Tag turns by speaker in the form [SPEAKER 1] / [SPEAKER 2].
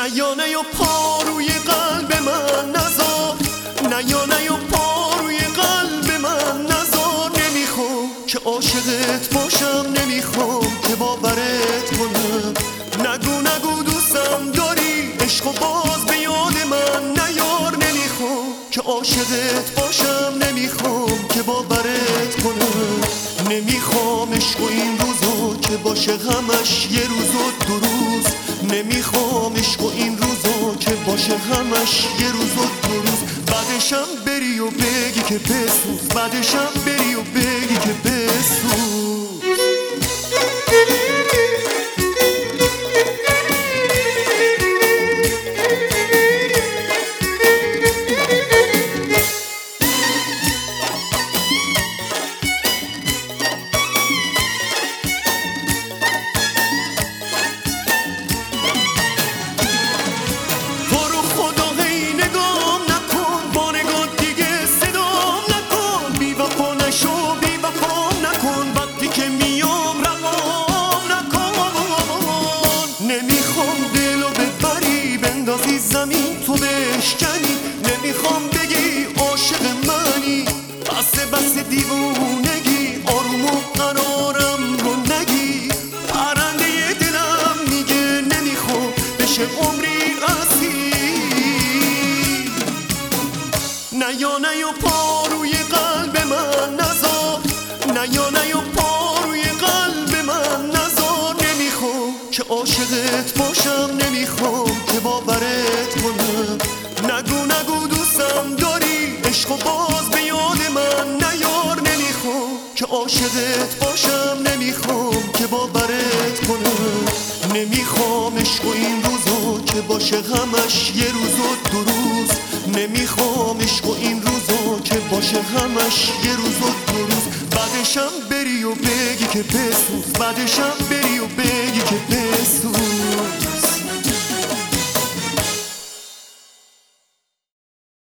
[SPEAKER 1] نیا پا روی قلب من نذار، نیا پا روی قلب من نذار. نمیخوام که عاشقت باشم، نمیخوام که باورت کنم. نگو دوستم داری، عشق و باز به یاد من نیار. نمیخوام که عاشقت باشم، نمیخوام که باورت کنم. نمیخوام عشق و این روزا که باشه همش یه روز و دو روز. نمیخوام عشق و این روزا که باشه همش یه روز و دو روز. بعدشم بری و بگی که بسوز، بعدشم بری و بگی که بسوز. زمین تو بشکنی، نمیخوام بگی عاشق منی. بس دیوونگی، آروم و قرارم رو نگی. پرنده دلم میگه نمیخوام بشه عمری اسیر. نیا پا روی قلب من نذار، نیا پا روی قلب من نذار. نمیخوام که عاشقت باشم، نمیخوام که باورت کنم. نگو دوستم داری، عشق و باز به یاد من نیار. نمیخوام که عاشقت باشم، نمیخوام که باورت کنم. نمیخوام عشق و این روزا که باشه همش یه روز و دو روز. نمیخوام عشق و این روزا که باشه همش یه روز و دو روز. بعدشم بری و بگی که بسوز، بعدشم بری و بگی که